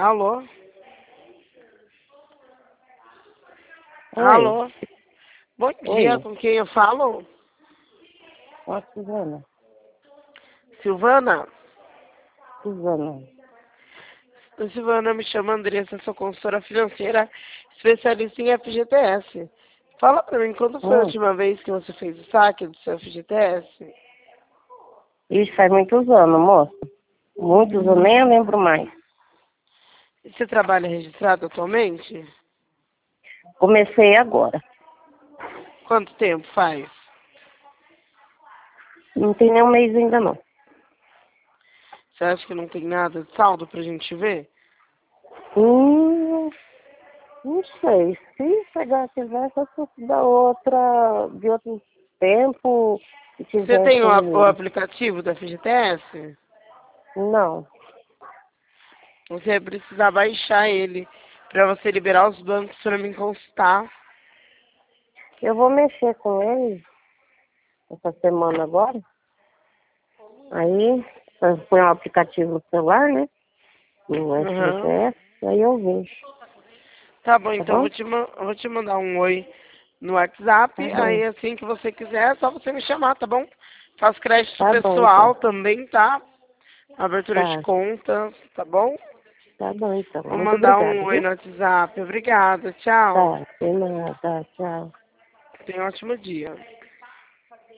Alô? Oi, Alô? Bom dia, oi, com quem eu falo? ó, Suzana, Silvana? Suzana. Silvana, me chama Andressa, sou consultora financeira, especialista em FGTS. Fala pra mim, quando foi a Hum, última vez que você fez o saque do seu FGTS? isso faz muitos anos, moço. Muitos, eu nem lembro mais. E você trabalha registrado atualmente? Comecei agora. Quanto tempo faz? Não tem nem um mês ainda, não. Você acha que não tem nada de saldo pra gente ver? Hum, não sei. Se pegar, tivesse, eu fosse da outra, de outro tempo, se Você tem tivesse um o dinheiro. aplicativo da FGTS? Não, Você vai precisar baixar ele pra você liberar os bancos pra mim consultar. eu vou mexer com ele essa semana agora. Aí, eu ponho o aplicativo no celular, né? No Uhum. SBTS, aí eu vejo, Tá bom, tá então bom? eu vou te mandar um oi no WhatsApp. Tá bom. Aí assim que você quiser, é só você me chamar, tá bom? Faço crédito Tá bom, então. pessoal também, tá? Abertura de Tá, conta, tá bom? tá bom, então. Vou Muito mandar um obrigada, oi viu? no WhatsApp. Obrigada, tchau. Tá, de nada, tchau. Tenha um ótimo dia.